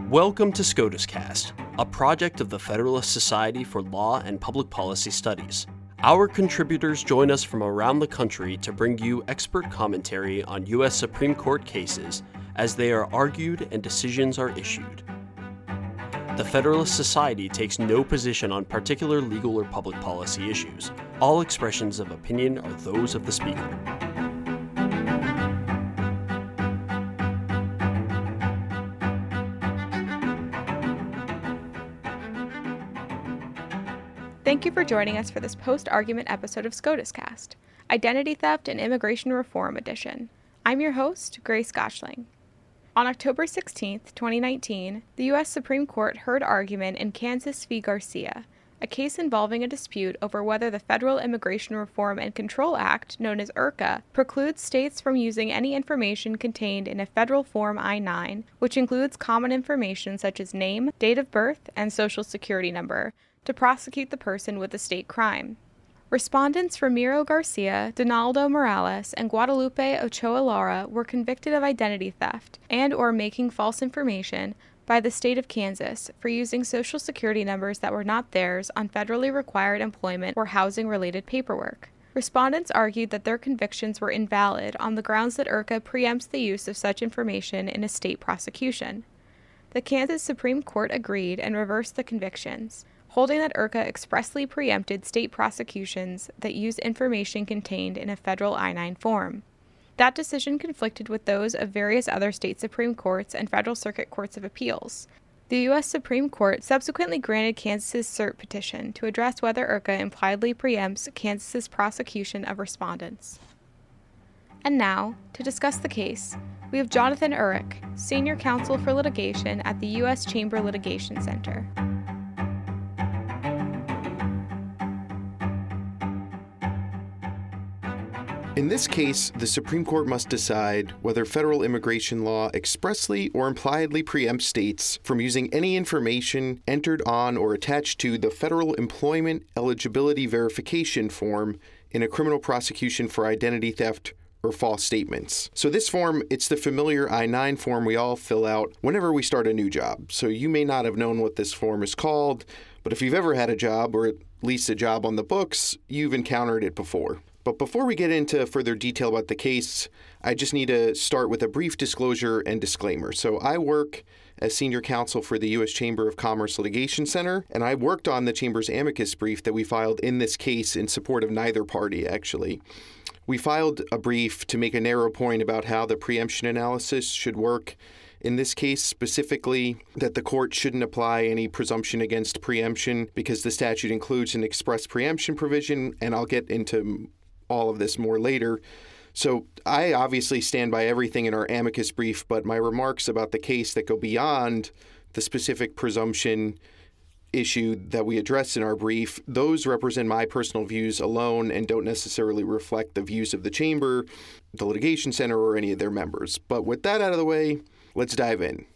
Welcome to SCOTUScast, a project of the Federalist Society for Law and Public Policy Studies. Our contributors join us from around the country to bring you expert commentary on U.S. Supreme Court cases as they are argued and decisions are issued. The Federalist Society takes no position on particular legal or public policy issues. All expressions of opinion are those of the speaker. Thank you for joining us for this post-argument episode of SCOTUScast, Identity Theft and Immigration Reform Edition. I'm your host, Grace Gottschling. On October 16, 2019, the U.S. Supreme Court heard argument in Kansas v. Garcia, a case involving a dispute over whether the Federal Immigration Reform and Control Act, known as IRCA, precludes states from using any information contained in a federal Form I-9, which includes common information such as name, date of birth, and social security number, to prosecute the person with a state crime. Respondents Ramiro Garcia, Donaldo Morales, and Guadalupe Ochoa Lara were convicted of identity theft and/or making false information by the state of Kansas for using social security numbers that were not theirs on federally required employment or housing-related paperwork. Respondents argued that their convictions were invalid on the grounds that IRCA preempts the use of such information in a state prosecution. The Kansas Supreme Court agreed and reversed the convictions, holding that IRCA expressly preempted state prosecutions that use information contained in a federal I-9 form. That decision conflicted with those of various other state Supreme Courts and federal circuit courts of appeals. The U.S. Supreme Court subsequently granted Kansas's cert petition to address whether IRCA impliedly preempts Kansas's prosecution of respondents. And now, to discuss the case, we have Jonathan Urich, Senior Counsel for Litigation at the U.S. Chamber Litigation Center. In this case, the Supreme Court must decide whether federal immigration law expressly or impliedly preempts states from using any information entered on or attached to the Federal Employment Eligibility Verification Form in a criminal prosecution for identity theft or false statements. So this form, it's the familiar I-9 form we all fill out whenever we start a new job. So you may not have known what this form is called, but if you've ever had a job, or at least a job on the books, you've encountered it before. But before we get into further detail about the case, I just need to start with a brief disclosure and disclaimer. So I work as senior counsel for the U.S. Chamber of Commerce Litigation Center, and I worked on the Chamber's amicus brief that we filed in this case in support of neither party, actually. We filed a brief to make a narrow point about how the preemption analysis should work. In this case, specifically, that the court shouldn't apply any presumption against preemption because the statute includes an express preemption provision, and I'll get into all of this more later. So I obviously stand by everything in our amicus brief, but my remarks about the case that go beyond the specific presumption issue that we address in our brief, those represent my personal views alone and don't necessarily reflect the views of the Chamber, the Litigation Center, or any of their members. But with that out of the way, let's dive in.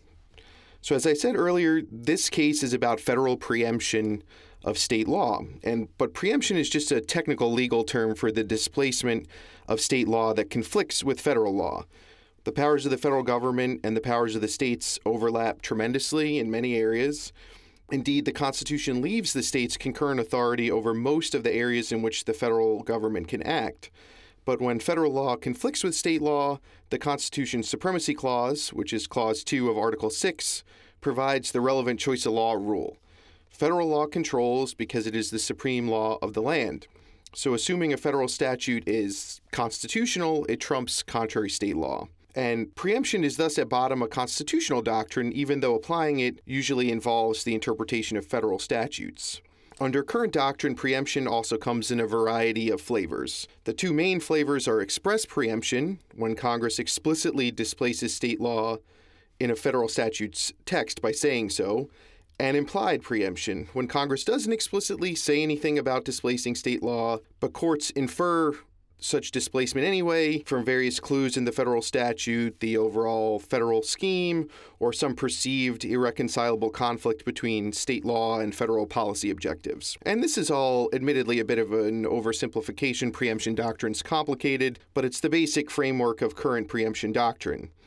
So as I said earlier, this case is about federal preemption of state law. But preemption is just a technical legal term for the displacement of state law that conflicts with federal law. The powers of the federal government and the powers of the states overlap tremendously in many areas. Indeed, the Constitution leaves the states concurrent authority over most of the areas in which the federal government can act. But when federal law conflicts with state law, the Constitution's Supremacy Clause, which is Clause 2 of Article 6, provides the relevant choice of law rule. Federal law controls because it is the supreme law of the land. So assuming a federal statute is constitutional, it trumps contrary state law. And preemption is thus at bottom a constitutional doctrine, even though applying it usually involves the interpretation of federal statutes. Under current doctrine, preemption also comes in a variety of flavors. The two main flavors are express preemption, when Congress explicitly displaces state law in a federal statute's text by saying so, and implied preemption, when Congress doesn't explicitly say anything about displacing state law, but courts infer such displacement anyway from various clues in the federal statute, the overall federal scheme, or some perceived irreconcilable conflict between state law and federal policy objectives. And this is all admittedly a bit of an oversimplification. Preemption doctrine's complicated, but it's the basic framework of current preemption doctrine.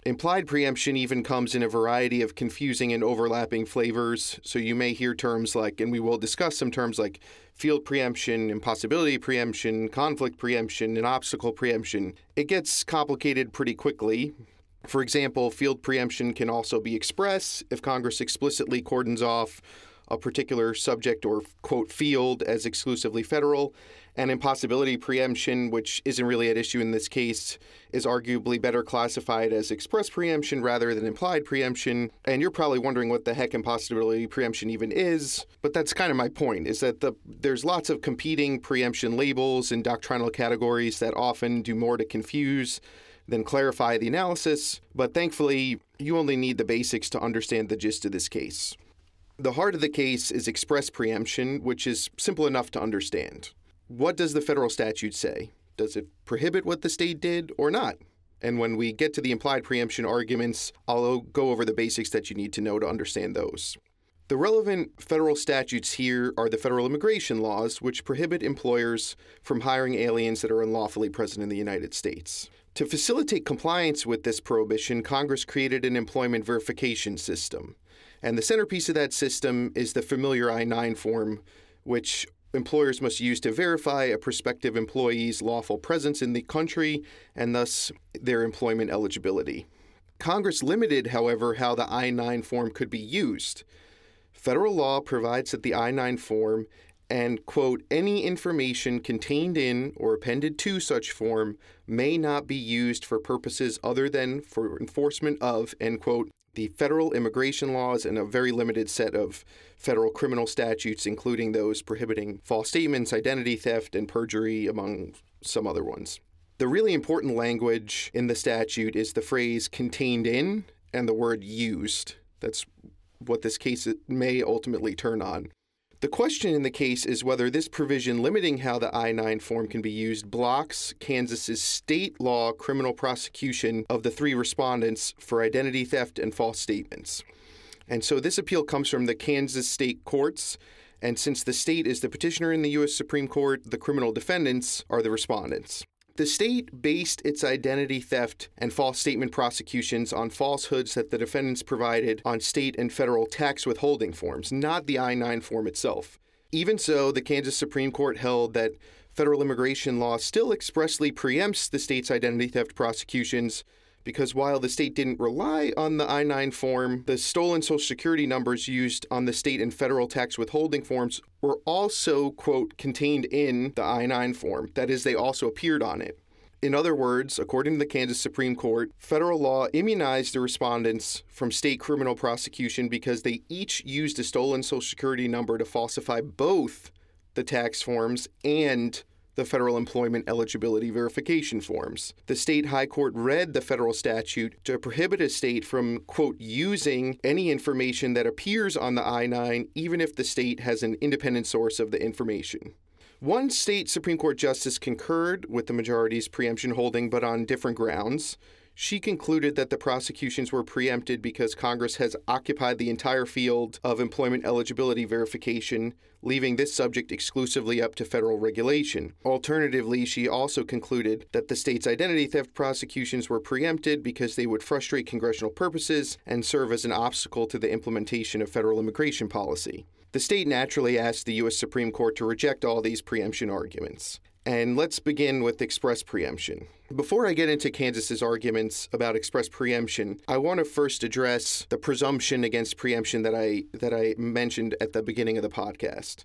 Implied preemption even comes in a variety of confusing and overlapping flavors. So you may hear terms like, and we will discuss some terms like field preemption, impossibility preemption, conflict preemption, and obstacle preemption. It gets complicated pretty quickly. For example, field preemption can also be express if Congress explicitly cordons off a particular subject or, quote, field as exclusively federal. And impossibility preemption, which isn't really at issue in this case, is arguably better classified as express preemption rather than implied preemption. And you're probably wondering what the heck impossibility preemption even is. But that's kind of my point, is that there's lots of competing preemption labels and doctrinal categories that often do more to confuse than clarify the analysis. But thankfully, you only need the basics to understand the gist of this case. The heart of the case is express preemption, which is simple enough to understand. What does the federal statute say? Does it prohibit what the state did or not? And when we get to the implied preemption arguments, I'll go over the basics that you need to know to understand those. The relevant federal statutes here are the federal immigration laws, which prohibit employers from hiring aliens that are unlawfully present in the United States. To facilitate compliance with this prohibition, Congress created an employment verification system. And the centerpiece of that system is the familiar I-9 form, which employers must use to verify a prospective employee's lawful presence in the country and thus their employment eligibility. Congress limited, however, how the I-9 form could be used. Federal law provides that the I-9 form and, quote, any information contained in or appended to such form may not be used for purposes other than for enforcement of, end quote, the federal immigration laws and a very limited set of federal criminal statutes, including those prohibiting false statements, identity theft, and perjury, among some other ones. The really important language in the statute is the phrase contained in and the word used. That's what this case may ultimately turn on. The question in the case is whether this provision limiting how the I-9 form can be used blocks Kansas's state law criminal prosecution of the three respondents for identity theft and false statements. And so this appeal comes from the Kansas state courts, and since the state is the petitioner in the U.S. Supreme Court, the criminal defendants are the respondents. The state based its identity theft and false statement prosecutions on falsehoods that the defendants provided on state and federal tax withholding forms, not the I-9 form itself. Even so, the Kansas Supreme Court held that federal immigration law still expressly preempts the state's identity theft prosecutions because while the state didn't rely on the I-9 form, the stolen Social Security numbers used on the state and federal tax withholding forms were also, quote, contained in the I-9 form. That is, they also appeared on it. In other words, according to the Kansas Supreme Court, federal law immunized the respondents from state criminal prosecution because they each used a stolen Social Security number to falsify both the tax forms and the federal employment eligibility verification forms. The state high court read the federal statute to prohibit a state from, quote, using any information that appears on the I-9, even if the state has an independent source of the information. One state Supreme Court justice concurred with the majority's preemption holding, but on different grounds. She concluded that the prosecutions were preempted because Congress has occupied the entire field of employment eligibility verification, leaving this subject exclusively up to federal regulation. Alternatively, she also concluded that the state's identity theft prosecutions were preempted because they would frustrate congressional purposes and serve as an obstacle to the implementation of federal immigration policy. The state naturally asked the U.S. Supreme Court to reject all these preemption arguments. And let's begin with express preemption. Before I get into Kansas's arguments about express preemption, I want to first address the presumption against preemption that I mentioned at the beginning of the podcast.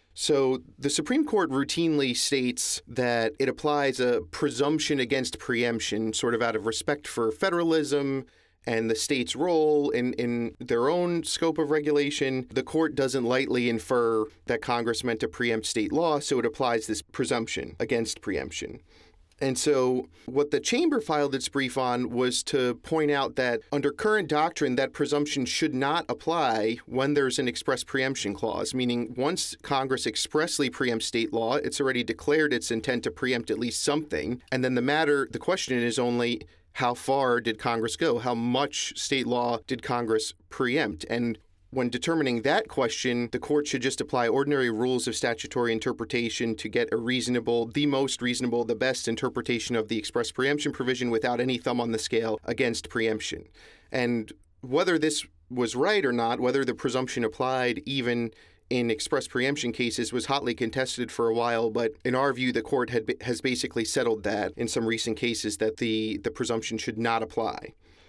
So the Supreme Court routinely states that it applies a presumption against preemption sort of out of respect for federalism and the state's role in their own scope of regulation. The court doesn't lightly infer that Congress meant to preempt state law, so it applies this presumption against preemption. And so what the chamber filed its brief on was to point out that under current doctrine, that presumption should not apply when there's an express preemption clause, meaning once Congress expressly preempts state law, it's already declared its intent to preempt at least something. And then the question is only, how far did Congress go? How much state law did Congress preempt? And when determining that question, the court should just apply ordinary rules of statutory interpretation to get a reasonable, the most reasonable, the best interpretation of the express preemption provision without any thumb on the scale against preemption. And whether this was right or not, whether the presumption applied even in express preemption cases was hotly contested for a while, but in our view, the court has basically settled that in some recent cases that the presumption should not apply.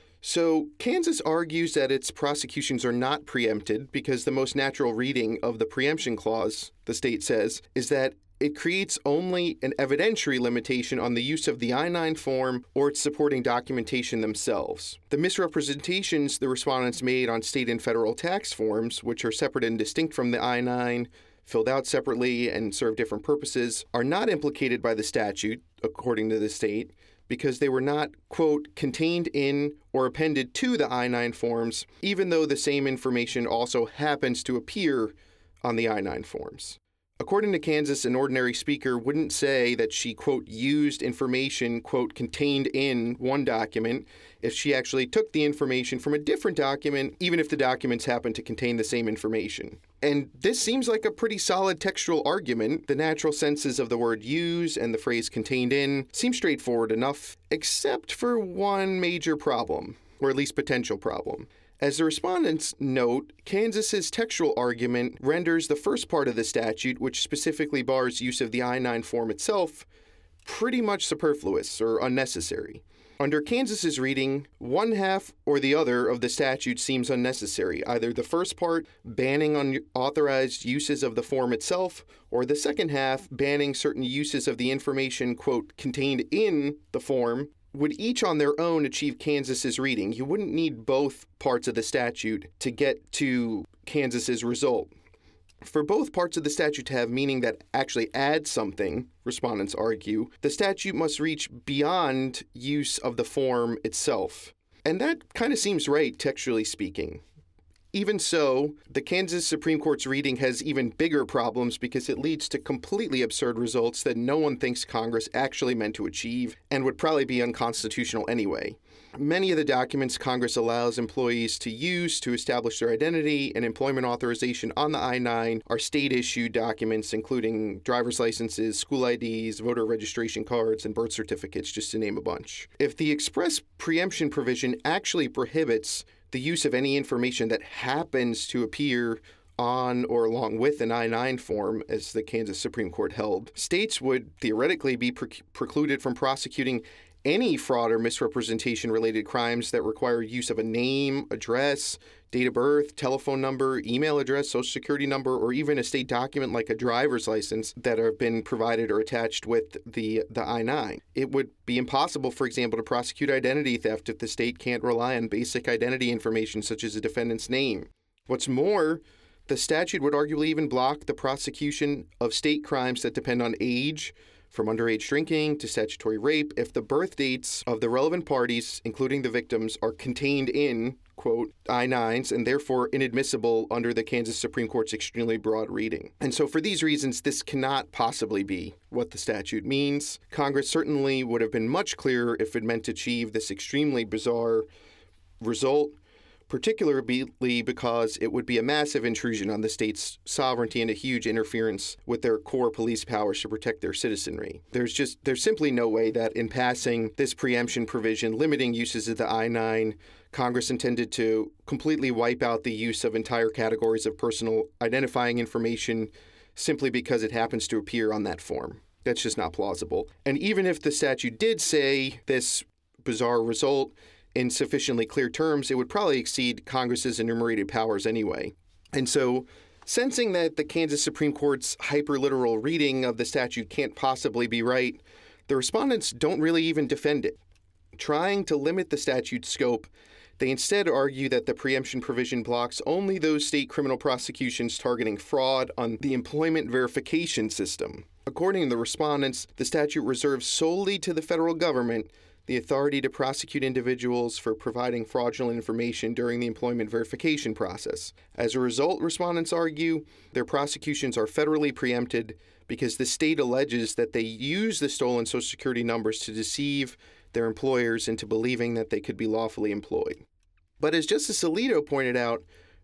So Kansas argues that its prosecutions are not preempted because the most natural reading of the preemption clause, the state says, is that it creates only an evidentiary limitation on the use of the I-9 form or its supporting documentation themselves. The misrepresentations the respondents made on state and federal tax forms, which are separate and distinct from the I-9, filled out separately and serve different purposes, are not implicated by the statute, according to the state, because they were not, quote, contained in or appended to the I-9 forms, even though the same information also happens to appear on the I-9 forms. According to Kansas, an ordinary speaker wouldn't say that she, quote, used information, quote, contained in one document if she actually took the information from a different document, even if the documents happen to contain the same information. And this seems like a pretty solid textual argument. The natural senses of the word use and the phrase contained in seem straightforward enough, except for one major problem, or at least potential problem. As the respondents note, Kansas's textual argument renders the first part of the statute, which specifically bars use of the I-9 form itself, pretty much superfluous or unnecessary. Under Kansas's reading, one half or the other of the statute seems unnecessary, either the first part banning unauthorized uses of the form itself, or the second half banning certain uses of the information, quote, contained in the form, would each on their own achieve Kansas's reading. You wouldn't need both parts of the statute to get to Kansas's result. For both parts of the statute to have meaning that actually adds something, respondents argue, the statute must reach beyond use of the form itself. And that kind of seems right, textually speaking. Even so, the Kansas Supreme Court's reading has even bigger problems because it leads to completely absurd results that no one thinks Congress actually meant to achieve and would probably be unconstitutional anyway. Many of the documents Congress allows employees to use to establish their identity and employment authorization on the I-9 are state-issued documents, including driver's licenses, school IDs, voter registration cards, and birth certificates, just to name a bunch. If the express preemption provision actually prohibits the use of any information that happens to appear on or along with an I-9 form, as the Kansas Supreme Court held, states would theoretically be precluded from prosecuting any fraud or misrepresentation-related crimes that require use of a name, address, date of birth, telephone number, email address, social security number, or even a state document like a driver's license that have been provided or attached with the I-9. It would be impossible, for example, to prosecute identity theft if the state can't rely on basic identity information such as a defendant's name. What's more, the statute would arguably even block the prosecution of state crimes that depend on age, from underage drinking to statutory rape, if the birth dates of the relevant parties, including the victims, are contained in, quote, I-9s, and therefore inadmissible under the Kansas Supreme Court's extremely broad reading. And so for these reasons, this cannot possibly be what the statute means. Congress certainly would have been much clearer if it meant to achieve this extremely bizarre result, particularly because it would be a massive intrusion on the state's sovereignty and a huge interference with their core police powers to protect their citizenry. There's simply no way that in passing this preemption provision limiting uses of the I-9, Congress intended to completely wipe out the use of entire categories of personal identifying information simply because it happens to appear on that form. That's just not plausible. And even if the statute did say this bizarre result in sufficiently clear terms, it would probably exceed Congress's enumerated powers anyway. And so, sensing that the Kansas Supreme Court's hyperliteral reading of the statute can't possibly be right, the respondents don't really even defend it. Trying to limit the statute's scope, they instead argue that the preemption provision blocks only those state criminal prosecutions targeting fraud on the employment verification system. According to the respondents, the statute reserves solely to the federal government the authority to prosecute individuals for providing fraudulent information during the employment verification process. As a result, respondents argue, their prosecutions are federally preempted because the state alleges that they use the stolen Social Security numbers to deceive their employers into believing that they could be lawfully employed. But as Justice Alito pointed out,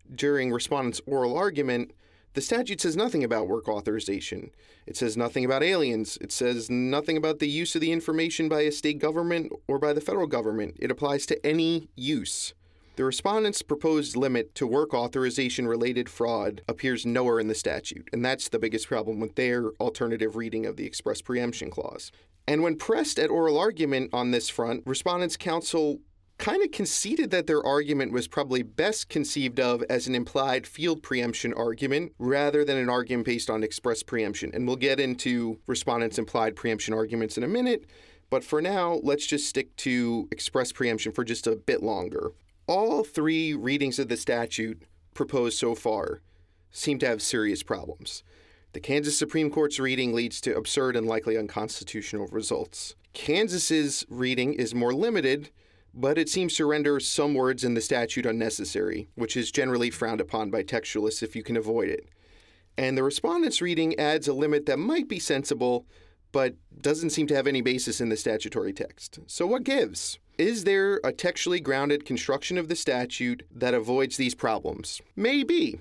during respondents' oral argument, the statute says nothing about work authorization. It says nothing about aliens. It says nothing about the use of the information by a state government or by the federal government. It applies to any use. The respondents' proposed limit to work authorization-related fraud appears nowhere in the statute, and that's the biggest problem with their alternative reading of the express preemption clause. And when pressed at oral argument on this front, respondents' counsel kind of conceded that their argument was probably best conceived of as an implied field preemption argument rather than an argument based on express preemption. And we'll get into respondents' implied preemption arguments in a minute, but for now, let's just stick to express preemption for just a bit longer. All three readings of the statute proposed so far seem to have serious problems. The Kansas Supreme Court's reading leads to absurd and likely unconstitutional results. Kansas's reading is more limited, but it seems to render some words in the statute unnecessary, which is generally frowned upon by textualists if you can avoid it. And the respondent's reading adds a limit that might be sensible, but doesn't seem to have any basis in the statutory text. So what gives? Is there a textually grounded construction of the statute that avoids these problems? Maybe.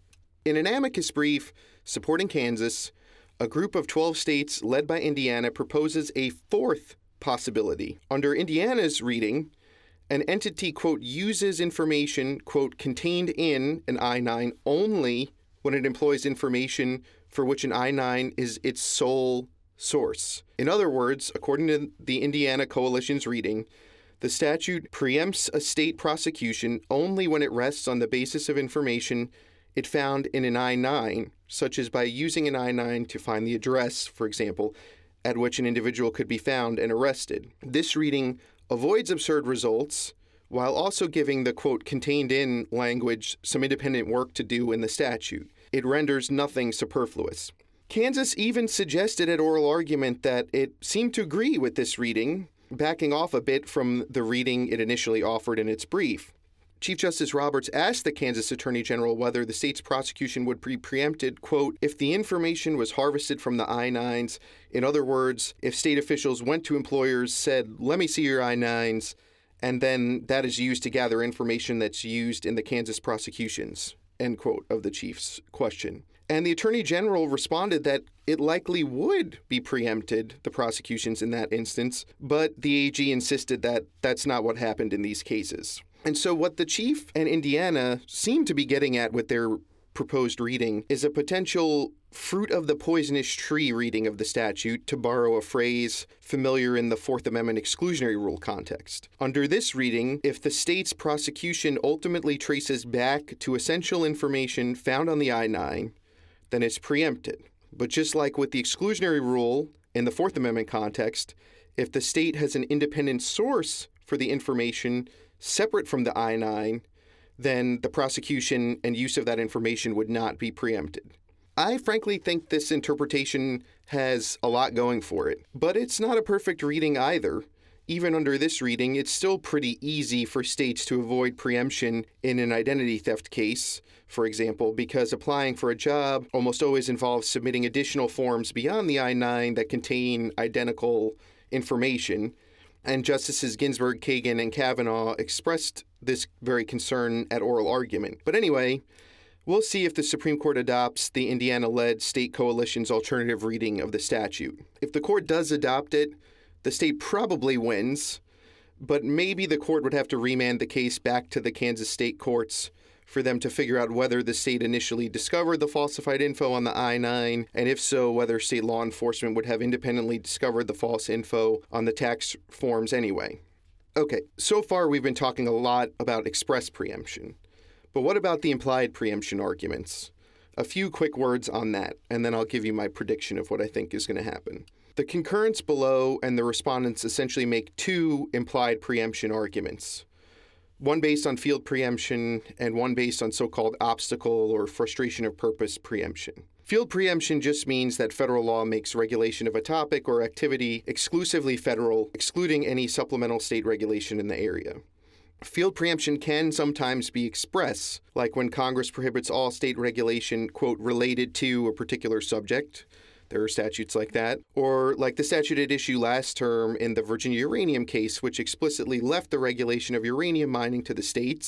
In an amicus brief supporting Kansas, a group of 12 states led by Indiana proposes a fourth possibility. Under Indiana's reading, an entity, quote, uses information, quote, contained in an I-9 only when it employs information for which an I-9 is its sole source. In other words, according to the Indiana Coalition's reading, the statute preempts a state prosecution only when it rests on the basis of information it found in an I-9, such as by using an I-9 to find the address, for example, at which an individual could be found and arrested. This reading avoids absurd results while also giving the, quote, contained in language some independent work to do in the statute. It renders nothing superfluous. Kansas even suggested at oral argument that it seemed to agree with this reading, backing off a bit from the reading it initially offered in its brief. Chief Justice Roberts asked the Kansas Attorney General whether the state's prosecution would be preempted, quote, if the information was harvested from the I-9s. In other words, if state officials went to employers, said, let me see your I-9s, and then that is used to gather information that's used in the Kansas prosecutions, end quote, of the Chief's question. And the Attorney General responded that it likely would be preempted, the prosecutions in that instance, but the AG insisted that that's not what happened in these cases. And so what the Chief and Indiana seem to be getting at with their proposed reading is a potential fruit of the poisonous tree reading of the statute, to borrow a phrase familiar in the Fourth Amendment exclusionary rule context. Under this reading, if the state's prosecution ultimately traces back to essential information found on the I-9, then it's preempted. But just like with the exclusionary rule in the Fourth Amendment context, if the state has an independent source for the information separate from the I-9, then the prosecution and use of that information would not be preempted. I frankly think this interpretation has a lot going for it, but it's not a perfect reading either. Even under this reading, it's still pretty easy for states to avoid preemption in an identity theft case, for example, because applying for a job almost always involves submitting additional forms beyond the I-9 that contain identical information. And Justices Ginsburg, Kagan, and Kavanaugh expressed this very concern at oral argument. But anyway, we'll see if the Supreme Court adopts the Indiana-led state coalition's alternative reading of the statute. If the court does adopt it, the state probably wins, but maybe the court would have to remand the case back to the Kansas state courts for them to figure out whether the state initially discovered the falsified info on the I-9, and if so, whether state law enforcement would have independently discovered the false info on the tax forms anyway. Okay, so far we've been talking a lot about express preemption, but what about the implied preemption arguments? A few quick words on that, and then I'll give you my prediction of what I think is going to happen. The concurrence below and the respondents essentially make two implied preemption arguments, one based on field preemption and one based on so-called obstacle or frustration of purpose preemption. Field preemption just means that federal law makes regulation of a topic or activity exclusively federal, excluding any supplemental state regulation in the area. Field preemption can sometimes be express, like when Congress prohibits all state regulation, quote, related to a particular subject. There are statutes like that. Or like the statute at issue last term in the Virginia uranium case, which explicitly left the regulation of uranium mining to the states.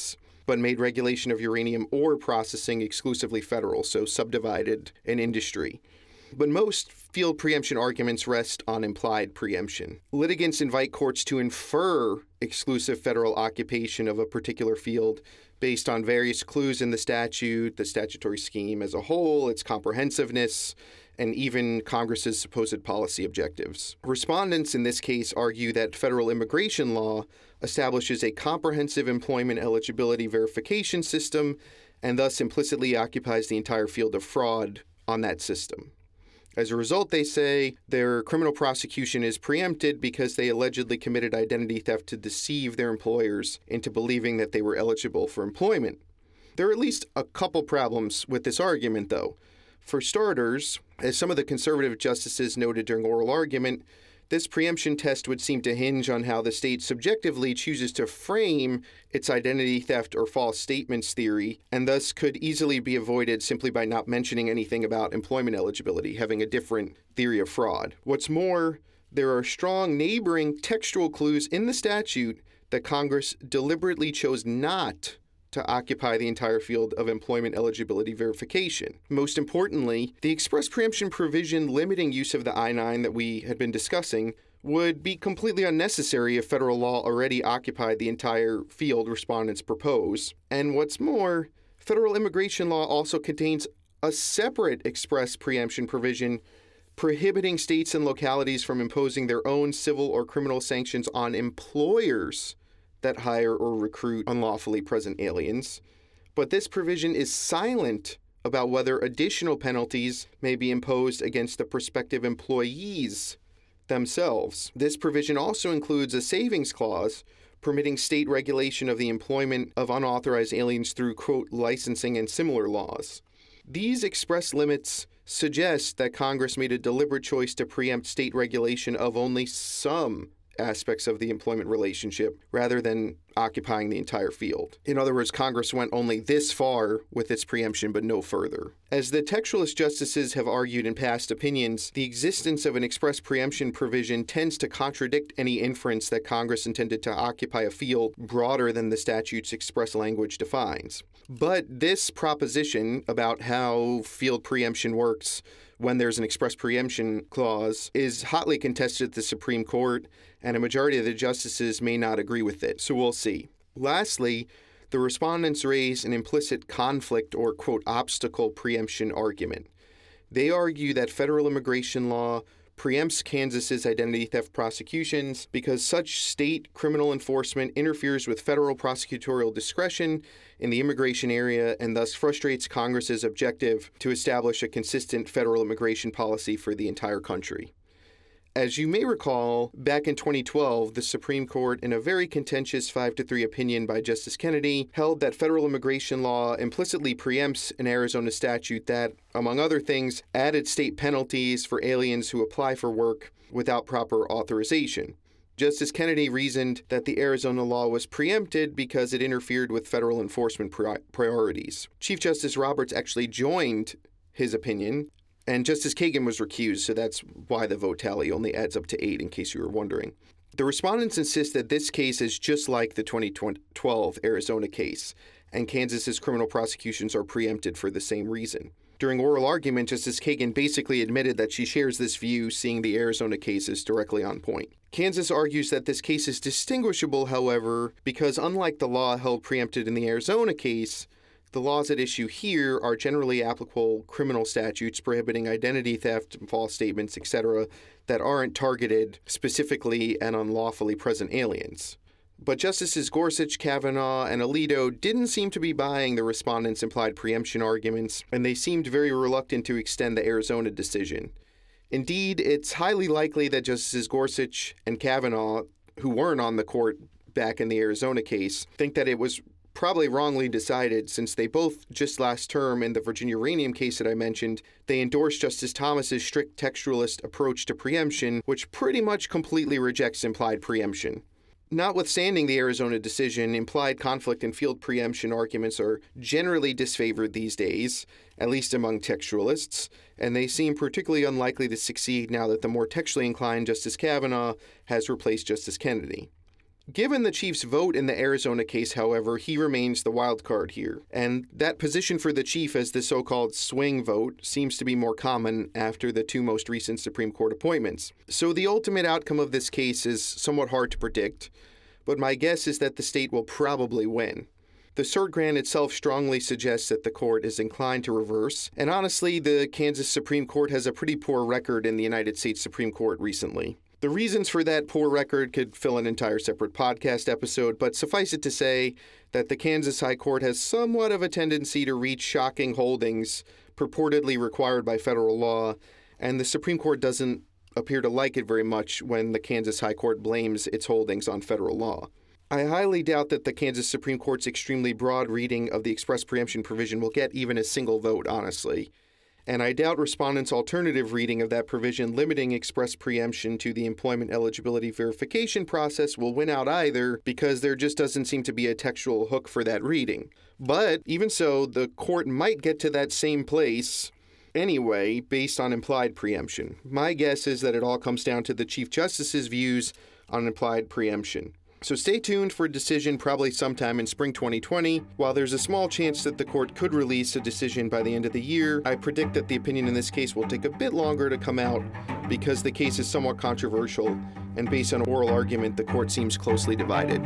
but made regulation of uranium ore processing exclusively federal, so subdivided an industry. But most field preemption arguments rest on implied preemption. Litigants invite courts to infer exclusive federal occupation of a particular field based on various clues in the statute, the statutory scheme as a whole, its comprehensiveness, and even Congress's supposed policy objectives. Respondents in this case argue that federal immigration law establishes a comprehensive employment eligibility verification system and thus implicitly occupies the entire field of fraud on that system. As a result, they say, their criminal prosecution is preempted because they allegedly committed identity theft to deceive their employers into believing that they were eligible for employment. There are at least a couple problems with this argument, though. For starters, as some of the conservative justices noted during oral argument, this preemption test would seem to hinge on how the state subjectively chooses to frame its identity theft or false statements theory, and thus could easily be avoided simply by not mentioning anything about employment eligibility, having a different theory of fraud. What's more, there are strong neighboring textual clues in the statute that Congress deliberately chose not to occupy the entire field of employment eligibility verification. Most importantly, the express preemption provision limiting use of the I-9 that we had been discussing would be completely unnecessary if federal law already occupied the entire field respondents propose. And what's more, federal immigration law also contains a separate express preemption provision prohibiting states and localities from imposing their own civil or criminal sanctions on employers that hire or recruit unlawfully present aliens. But this provision is silent about whether additional penalties may be imposed against the prospective employees themselves. This provision also includes a savings clause permitting state regulation of the employment of unauthorized aliens through, quote, licensing and similar laws. These express limits suggest that Congress made a deliberate choice to preempt state regulation of only some aspects of the employment relationship rather than occupying the entire field. In other words, Congress went only this far with its preemption, but no further. As the textualist justices have argued in past opinions, the existence of an express preemption provision tends to contradict any inference that Congress intended to occupy a field broader than the statute's express language defines. But this proposition about how field preemption works when there's an express preemption clause is hotly contested at the Supreme Court, and a majority of the justices may not agree with it. So we'll see. Lastly, the respondents raise an implicit conflict or, quote, obstacle preemption argument. They argue that federal immigration law preempts Kansas's identity theft prosecutions because such state criminal enforcement interferes with federal prosecutorial discretion in the immigration area and thus frustrates Congress's objective to establish a consistent federal immigration policy for the entire country. As you may recall, back in 2012, the Supreme Court, in a very contentious 5-3 opinion by Justice Kennedy, held that federal immigration law implicitly preempts an Arizona statute that, among other things, added state penalties for aliens who apply for work without proper authorization. Justice Kennedy reasoned that the Arizona law was preempted because it interfered with federal enforcement priorities. Chief Justice Roberts actually joined his opinion, and Justice Kagan was recused, so that's why the vote tally only adds up to 8, in case you were wondering. The respondents insist that this case is just like the 2012 Arizona case, and Kansas's criminal prosecutions are preempted for the same reason. During oral argument, Justice Kagan basically admitted that she shares this view, seeing the Arizona case as directly on point. Kansas argues that this case is distinguishable, however, because unlike the law held preempted in the Arizona case, the laws at issue here are generally applicable criminal statutes prohibiting identity theft, false statements, etc., that aren't targeted specifically at unlawfully present aliens. But Justices Gorsuch, Kavanaugh, and Alito didn't seem to be buying the respondents' implied preemption arguments, and they seemed very reluctant to extend the Arizona decision. Indeed, it's highly likely that Justices Gorsuch and Kavanaugh, who weren't on the court back in the Arizona case, think that it was probably wrongly decided, since they both, just last term in the Virginia uranium case that I mentioned, they endorsed Justice Thomas's strict textualist approach to preemption, which pretty much completely rejects implied preemption. Notwithstanding the Arizona decision, implied conflict and field preemption arguments are generally disfavored these days, at least among textualists, and they seem particularly unlikely to succeed now that the more textually inclined Justice Kavanaugh has replaced Justice Kennedy. Given the Chief's vote in the Arizona case, however, he remains the wild card here. And that position for the Chief as the so-called swing vote seems to be more common after the two most recent Supreme Court appointments. So the ultimate outcome of this case is somewhat hard to predict, but my guess is that the state will probably win. The cert grant itself strongly suggests that the court is inclined to reverse, and honestly, the Kansas Supreme Court has a pretty poor record in the United States Supreme Court recently. The reasons for that poor record could fill an entire separate podcast episode, but suffice it to say that the Kansas High Court has somewhat of a tendency to reach shocking holdings purportedly required by federal law, and the Supreme Court doesn't appear to like it very much when the Kansas High Court blames its holdings on federal law. I highly doubt that the Kansas Supreme Court's extremely broad reading of the express preemption provision will get even a single vote, honestly. And I doubt respondents' alternative reading of that provision limiting express preemption to the employment eligibility verification process will win out either, because there just doesn't seem to be a textual hook for that reading. But even so, the court might get to that same place anyway based on implied preemption. My guess is that it all comes down to the Chief Justice's views on implied preemption. So stay tuned for a decision probably sometime in spring 2020. While there's a small chance that the court could release a decision by the end of the year, I predict that the opinion in this case will take a bit longer to come out because the case is somewhat controversial, and based on oral argument, the court seems closely divided.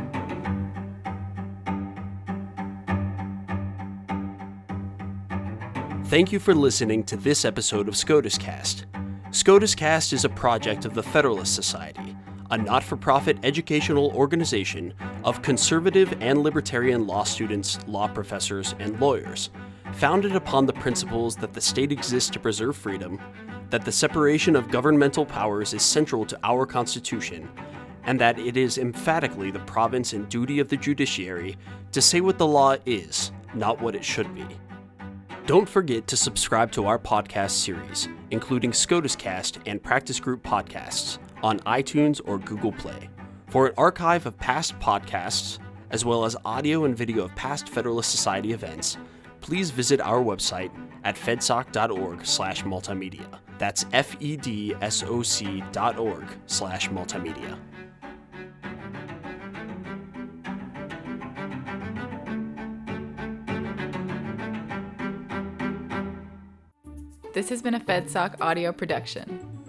Thank you for listening to this episode of SCOTUS Cast. SCOTUS Cast is a project of the Federalist Society, a not-for-profit educational organization of conservative and libertarian law students, law professors, and lawyers, founded upon the principles that the state exists to preserve freedom, that the separation of governmental powers is central to our Constitution, and that it is emphatically the province and duty of the judiciary to say what the law is, not what it should be. Don't forget to subscribe to our podcast series, including SCOTUS Cast and Practice Group podcasts, on iTunes or Google Play. For an archive of past podcasts, as well as audio and video of past Federalist Society events, please visit our website at fedsoc.org/multimedia. That's fedsoc.org/multimedia. This has been a FedSoc audio production.